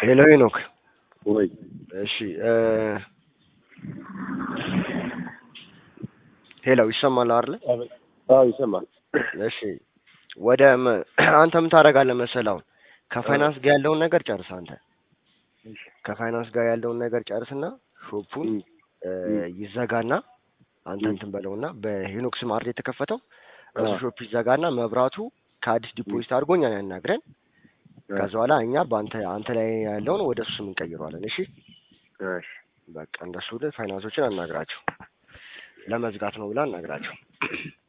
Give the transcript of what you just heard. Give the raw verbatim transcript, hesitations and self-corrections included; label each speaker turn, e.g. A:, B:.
A: ሄሎ ሄኖክ።
B: ወይ
A: እሺ ሄሎ ይሰማል አይደል?
B: አዎ ይሰማል።
A: እሺ ወደ አንተ ምን ታደርጋለህ መሰለህ? አሁን ከፋይናንስ ጋር ያለውን ነገር ጨርስ። አንተ ከፋይናንስ ጋር ያለውን ነገር ጨርስና ሾፑን ይዘጋና አንተ እንትን በለውና በሄኖክ ስም አይደል የተከፈተው እሱ ሾፕ ይዘጋና መብራቱ ከአዲስ ዲፖዚት አድርጎኛ ያናግረን። ከዛ በኋላ እኛ በአንተ አንተ ላይ ያለውን ወደ እሱ ስም እንቀይረዋለን። እሺ
B: እሺ
A: በቃ እንደሱ ፋይናንሶችን አናግራቸው ለመዝጋት ነው ብላ አናግራቸው።